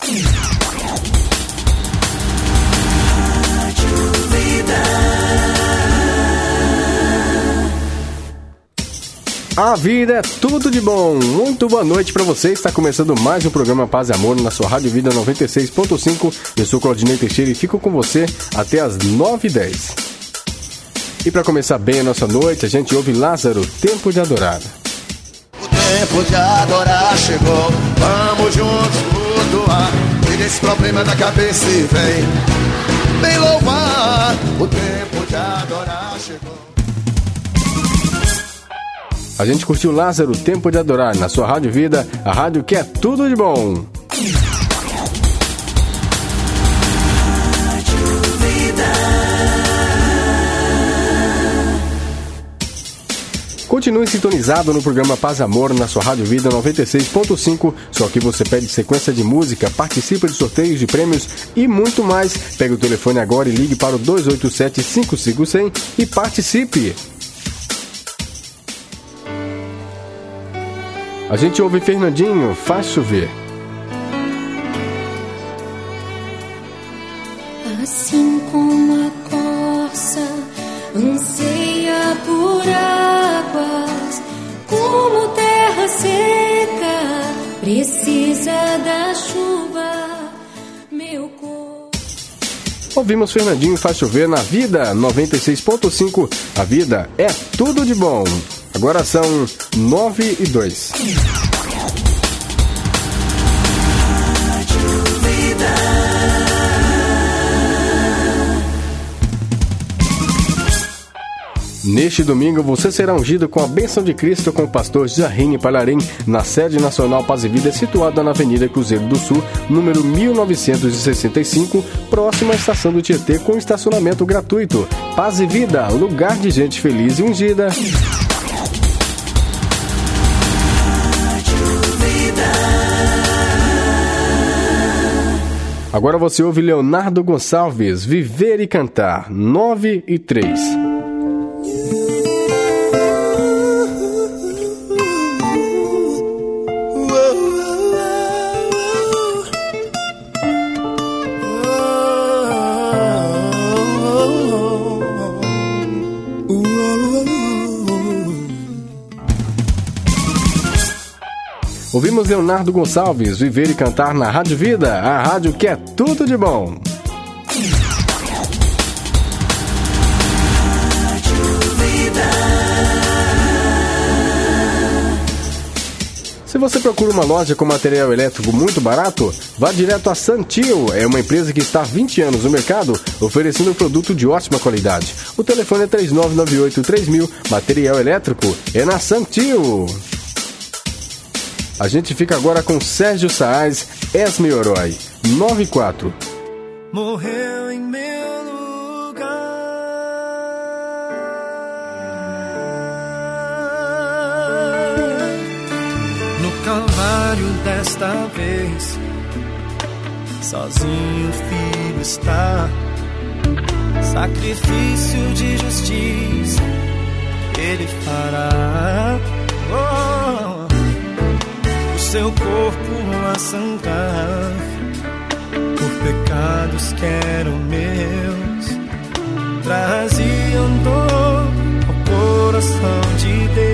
A vida é tudo de bom. Muito boa noite para você. Está começando mais um programa Paz e Amor na sua Rádio Vida 96.5. Eu sou Claudinei Teixeira e fico com você até as 9h10. E para começar bem a nossa noite, a gente ouve Lázaro, Tempo de Adorar. O tempo de adorar chegou. Vamos juntos cultuar. Tira esse problema da cabeça e vem louvar. O tempo de adorar chegou. A gente curtiu Lázaro, Tempo de Adorar, na sua Rádio Vida, a rádio que é tudo de bom. Continue sintonizado no programa Paz e Amor na sua Rádio Vida 96.5. Só que você pede sequência de música, participa de sorteios de prêmios e muito mais. Pegue o telefone agora e ligue para o 287-5500 e participe. A gente ouve Fernandinho, Faz Chover. Assim como a corça anseia por águas, como terra seca precisa da chuva, meu corpo. Ouvimos Fernandinho, Faz Chover na Vida 96.5. A vida é tudo de bom. Agora são 9h02. Neste domingo você será ungido com a bênção de Cristo com o pastor Jarrine Palharim na sede nacional Paz e Vida, situada na Avenida Cruzeiro do Sul, número 1965, próxima à estação do Tietê, com estacionamento gratuito. Paz e Vida, lugar de gente feliz e ungida. Agora você ouve Leonardo Gonçalves, Viver e Cantar, 9h03. Ouvimos Leonardo Gonçalves, Viver e Cantar na Rádio Vida, a rádio que é tudo de bom. Se você procura uma loja com material elétrico muito barato, vá direto a Santil. É uma empresa que está há 20 anos no mercado, oferecendo um produto de ótima qualidade. O telefone é 3998-3000. Material elétrico é na Santil. A gente fica agora com Sérgio Saaz, És meu herói, 9h04. Morreu em meu lugar, no Calvário desta vez, sozinho o Filho está, sacrifício de justiça Ele fará. Seu corpo a sangrar, por pecados que eram meus, traziam dor ao coração de Deus.